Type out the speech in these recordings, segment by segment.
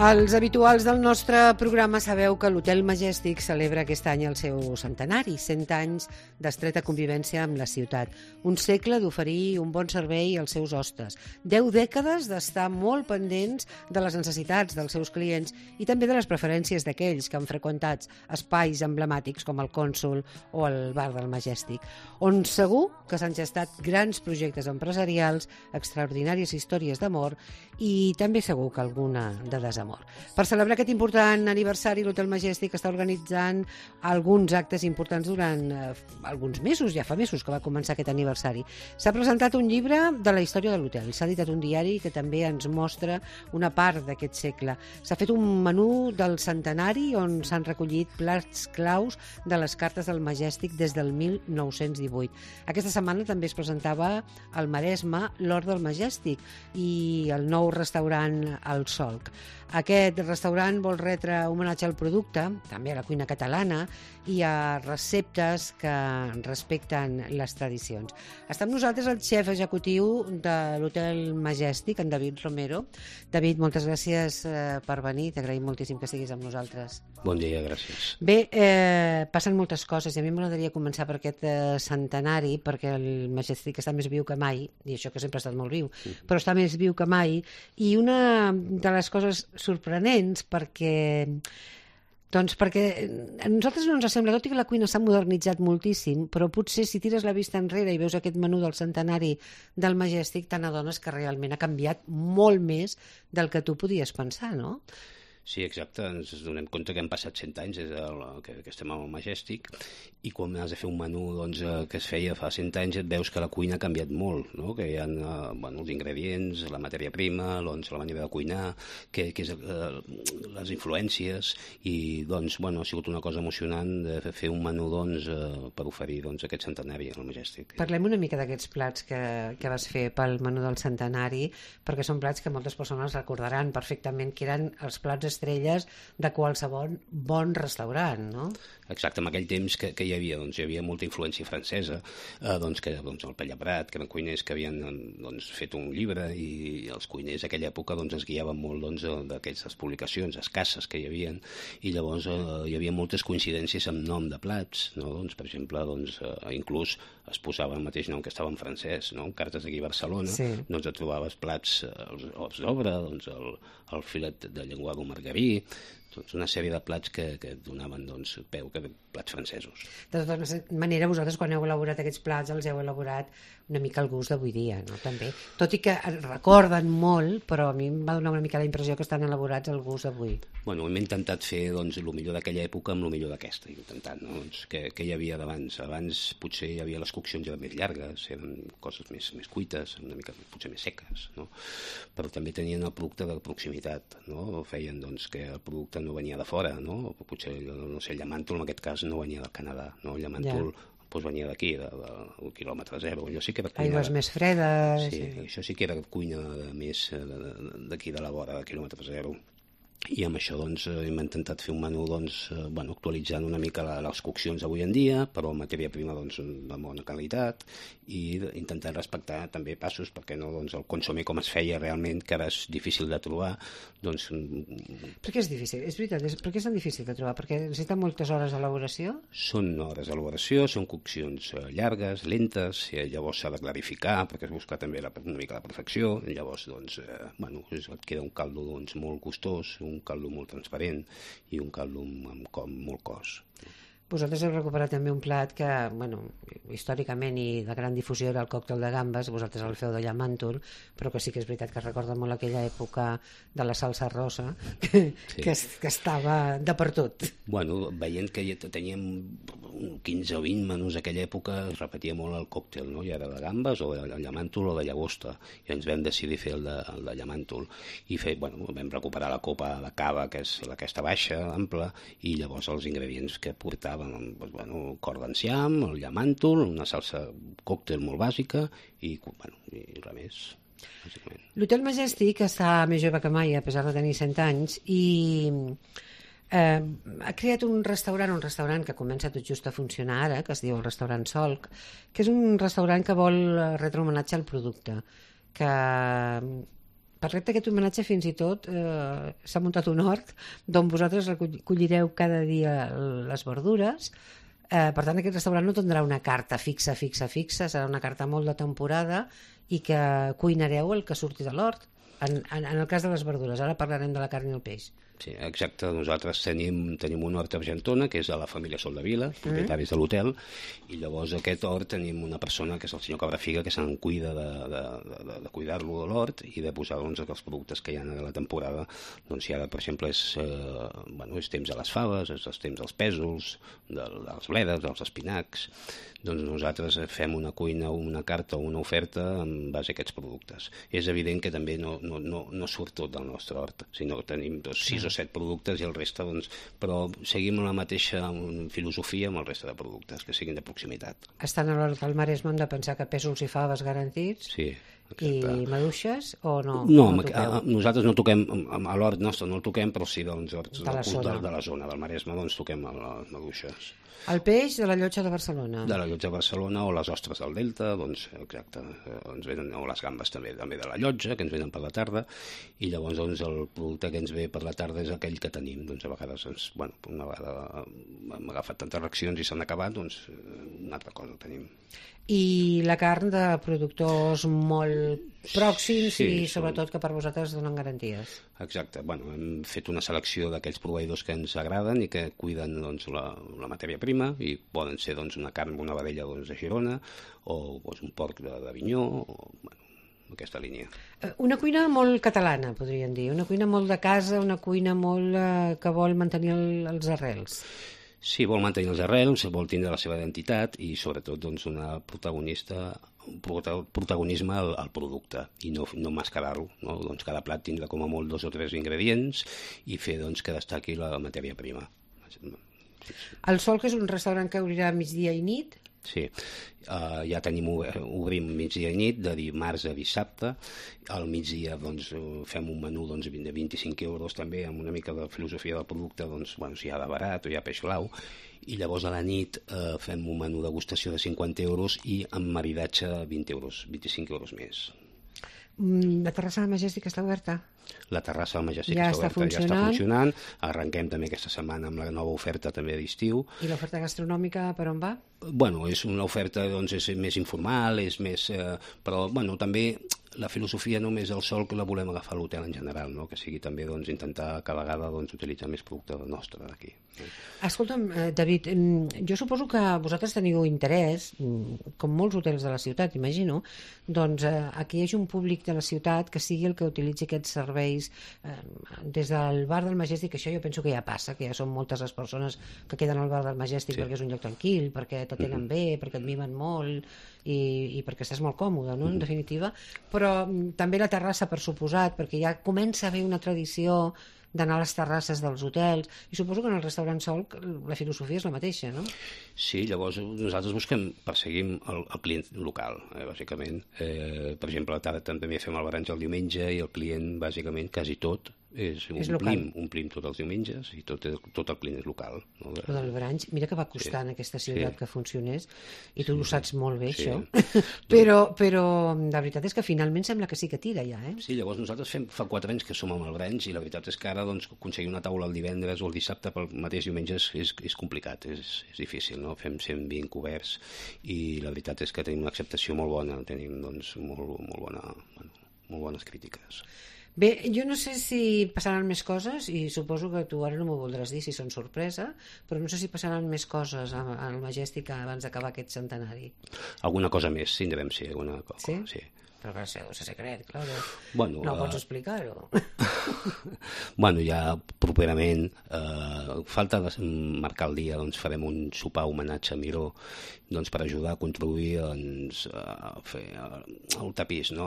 Els habituals del nostre programa sabeu que l'Hotel Majestic celebra aquest any el seu centenari, 100 anys d'estreta convivència amb la ciutat, un segle d'oferir un bon servei als seus hostes, 10 dècades d'estar molt pendents de les necessitats dels seus clients i també de les preferències d'aquells que han freqüentat espais emblemàtics com el Cònsol o el bar del Majestic, on segur que s'han gestat grans projectes empresarials, extraordinàries històries d'amor i també segur que alguna de desamor. Per celebrar aquest important aniversari, l'Hotel Majestic està organitzant alguns actes importants durant alguns mesos, ja fa mesos que va començar aquest aniversari. S'ha presentat un llibre de la història de l'hotel, s'ha editat un diari que també ens mostra una part d'aquest segle. S'ha fet un menú del centenari on s'han recollit plats claus de les cartes del Majestic des del 1918. Aquesta setmana també es presentava al Maresme l'Hort del Majestic i el nou restaurant El Solc. Aquest restaurant vol retre homenatge al producte, també a la cuina catalana i a receptes que respecten les tradicions. Està amb nosaltres el xef executiu de l'Hotel Majestic, en David Romero. David, moltes gràcies per venir, t'agraïm moltíssim que estiguis amb nosaltres. Bon dia, gràcies. Bé, passen moltes coses i a mi m'agradaria començar per aquest centenari, perquè el Majestic està més viu que mai, i això que sempre ha estat molt viu, però està més viu que mai, i una de les coses sorprenents perquè a nosaltres no ens sembla, tot i que la cuina s'ha modernitzat moltíssim, però potser si tires la vista enrere i veus aquest menú del centenari del Majestic, te n'adones que realment ha canviat molt més del que tu podies pensar, no? Sí, exacte, ens donem compte que han passat 100 anys des que estem al Majestic i quan has de fer un menú que es feia fa 100 anys et veus que la cuina ha canviat molt, no? Que hi ha els ingredients, la matèria prima, la manera de cuinar, que és, les influències i ha sigut una cosa emocionant de fer un menú per oferir aquest centenari al Majestic. Parlem una mica d'aquests plats que vas fer pel menú del centenari, perquè són plats que moltes persones recordaran perfectament que eren els plats estrelles de qualsevol bon restaurant, no? Exacte, en aquell temps que hi havia molta influència francesa, el Pellabrat, que eren cuiners que havien fet un llibre i els cuiners d'aquella època es guiaven molt d'aquestes publicacions escasses que hi havia i llavors hi havia moltes coincidències amb nom de plats, no? Per exemple, inclús es posava el mateix nom que estava en francès, no? En cartes d'aquí a Barcelona, sí. Et trobaves plats, els d'obra, el filet de llenguado margarí, una sèrie de plats que donaven peu que plats francesos. De tota manera, vosaltres quan heu elaborat aquests plats els heu elaborat una mica al gust d'avui dia, no? També. Tot i que recorden molt, però a mi em va donar una mica la impressió que estan elaborats al gust d'avui. Bueno, hem intentat fer el millor d'aquella època amb el millor d'aquesta, intentant, no? Què hi havia d'abans? Abans potser hi havia les coccions eren més llargues, eren coses més cuites, una mica potser més seques, no? Però també tenien el producte de proximitat, no? Feien que el producte no venia de fora, no? Potser, no sé, el llamàntol en aquest cas no venia del Canadà, no? El llamàntol venia d'aquí, del quilòmetre zero. Allò sí que era cuina... Aigües més fredes... Sí, això sí que era cuina més d'aquí de la vora, de quilòmetre zero. I amb això hem intentat fer un menú actualitzant una mica les coccions d'avui en dia, però matèria prima de bona qualitat i intentant respectar també passos perquè no el consomé com es feia realment, que ara és difícil de trobar. Per què és difícil? És veritat, per què és tan difícil de trobar? Perquè necessita moltes hores d'elaboració? Són hores d'elaboració, són coccions llargues, lentes, llavors s'ha de clarificar perquè es busca també una mica la perfecció, llavors et queda un caldo molt gustós, un caldo molt transparent i un caldo amb molt cos. Vosaltres heu recuperat també un plat que, històricament i de gran difusió era el còctel de gambes, vosaltres el feu de llamàntol, però que sí que és veritat que recorda molt aquella època de la salsa rosa, que estava de per tot. Veient que teníem 15 o 20 menús d'aquella època, es repetia molt el còctel, no? Ja era de gambes o de llamàntol o de llagosta, i ens vam decidir fer el de llamàntol. I vam recuperar la copa de cava, que és aquesta baixa, ampla, i llavors els ingredients que portàvem cor d'enciam, el llamàntol, una salsa còctel molt bàsica i res més, bàsicament. L'Hotel Majestic està més jove que mai, a pesar de tenir 100 anys, i ha creat un restaurant que comença tot just a funcionar ara, que es diu el restaurant Solc, que és un restaurant que vol retre homenatge al producte, que per recte aquest homenatge fins i tot s'ha muntat un hort d'on vosaltres recollireu cada dia les verdures. Per tant, aquest restaurant no tindrà una carta fixa, serà una carta molt de temporada i que cuinareu el que surti de l'hort. En el cas de les verdures, ara parlarem de la carn i el peix. Sí, exacte. Nosaltres tenim un hort a Argentona, que és de la família Soldevila, propietaris de l'hotel, i llavors aquest hort tenim una persona, que és el senyor Cabrafiga, que se'n cuida de cuidar-lo de l'hort i de posar doncs, els productes que hi ha a la temporada. Doncs si ara, per exemple, és temps de les faves, és temps dels pèsols, de les bledes, dels espinacs, doncs nosaltres fem una cuina, una carta o una oferta en base a aquests productes. És evident que també no surt tot del nostre hort, sinó que tenim 6 o 7 productes i el reste, doncs, però seguim la mateixa filosofia amb el reste de productes, que siguin de proximitat. Estan a l'hort del Maresme, hem de pensar que pèsols i faves garantits. Sí. Exacte. I maduixes o no? No, nosaltres no toquem, a l'hort nostre no el toquem, però sí dels horts de la zona del Maresme, doncs toquem les maduixes. El peix de la Llotja de Barcelona. De la Llotja de Barcelona, o les ostres del Delta, doncs, exacte, ens venen, o les gambes també de la Llotja, que ens venen per la tarda, i llavors doncs, el producte que ens ve per la tarda és aquell que tenim. Doncs a vegades, una vegada hem agafat tantes reaccions i s'han acabat, doncs una altra cosa tenim. I la carn de productors molt pròxims sí, i sobretot que per vosaltres donen garanties. Exacte. Hem fet una selecció d'aquells proveïdors que ens agraden i que cuiden doncs, la matèria prima, i poden ser doncs, una carn, una vedella doncs, de Girona o doncs, un porc d'Avinyó, o aquesta línia. Una cuina molt catalana, podríem dir, una cuina molt de casa, una cuina molt que vol mantenir els arrels. Sí, vol mantenir els arrels, vol tindre la seva identitat i sobretot doncs, un protagonisme al producte i no mascarar-lo. No? Doncs cada plat tindrà com a molt 2 o 3 ingredients i fer doncs, que destaqui la matèria prima. El Sol, que és un restaurant que obrirà migdia i nit? Sí, ja obrim migdia i nit, de dimarts a dissabte. Al migdia doncs, fem un menú doncs, de 25 euros també, amb una mica de filosofia del producte, doncs, si hi ha de barat o hi ha peix blau, i llavors a la nit fem un menú de degustació de 50 euros i amb maridatge 20 euros, 25 euros més. La terrassa del Majestic està oberta? La terrassa del Majestic ja està funcionant. Arrenquem també aquesta setmana amb la nova oferta també d'estiu. I l'oferta gastronòmica per on va? Bueno, és una oferta doncs, és més informal, és més, però bueno, també la filosofia només del Sol que la volem agafar a l'hotel en general, no? Que sigui també doncs, intentar cada vegada doncs, utilitzar més producte nostre d'aquí. Escolta'm, David, jo suposo que vosaltres teniu interès, com molts hotels de la ciutat, imagino, doncs que hi hagi un públic de la ciutat que sigui el que utilitzi aquests serveis des del bar del Majestic, que això jo penso que ja passa, que ja són moltes les persones que queden al bar del Majestic perquè és un lloc tranquil, perquè t'atenen bé, perquè et mimen molt i perquè estàs molt còmode, no? En definitiva, però també la terrassa, per suposat, perquè ja comença a haver una tradició d'anar a les terrasses dels hotels, i suposo que en el restaurant Sol la filosofia és la mateixa, no? Sí, llavors nosaltres perseguim el client local, bàsicament. Per exemple, també fem el baranx el diumenge i el client, bàsicament, quasi tot, omplim tots els diumenges i tot el client és local. No? Però del baranx, mira que va costar en aquesta ciutat que funcionés, i tu ho saps molt bé, això. Però la veritat és que finalment sembla que sí que tira ja, eh? Sí, llavors nosaltres fa 4 anys que som amb el baranx i la veritat és que ara doncs, aconseguir una taula el divendres o el dissabte pel mateix diumenge és complicat, és difícil, no? Fem 120 coberts i la veritat és que tenim una acceptació molt bona, tenim doncs, molt bones crítiques. Bé, jo no sé si passaran més coses, i suposo que tu ara no m'ho voldràs dir si són sorpresa, però no sé si passaran més coses al Majestic abans d'acabar aquest centenari. Alguna cosa més, sí, devem ser. Alguna cosa, sí? Però que és secret, clar. Bueno, no pots explicar-ho. Bueno, ja properament falta marcar el dia, doncs farem un sopar homenatge a Miró, doncs per ajudar a contribuir a fer el tapís, no?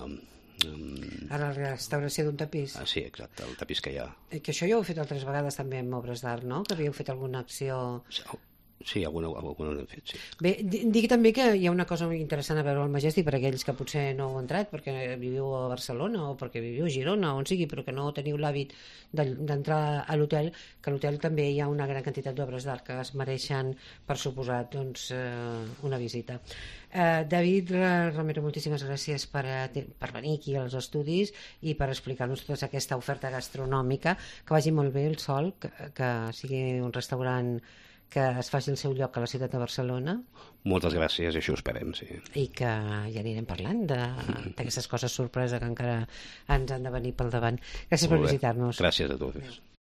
A la restauració d'un tapís. Sí, exacte, el tapís que hi ha. Que això ja ho heu fet altres vegades també amb obres d'art, no? Que havíeu fet alguna acció Sí, alguna n'hem fet, sí. Bé, digui també que hi ha una cosa molt interessant a veure al Majestic per aquells que potser no heu entrat perquè viviu a Barcelona o perquè viviu a Girona, on sigui, però que no teniu l'hàbit d'entrar a l'hotel, que a l'hotel també hi ha una gran quantitat d'obres d'art que es mereixen, per suposat, doncs, una visita. David Romero, moltíssimes gràcies per venir aquí als estudis i per explicar-nos tota aquesta oferta gastronòmica. Que vagi molt bé el Sol, que sigui un restaurant que es faci el seu lloc a la ciutat de Barcelona. Moltes gràcies, i això ho esperem, sí. I que ja anirem parlant d'aquestes coses sorpresa que encara ens han de venir pel davant. Gràcies per visitar-nos. Gràcies a tots.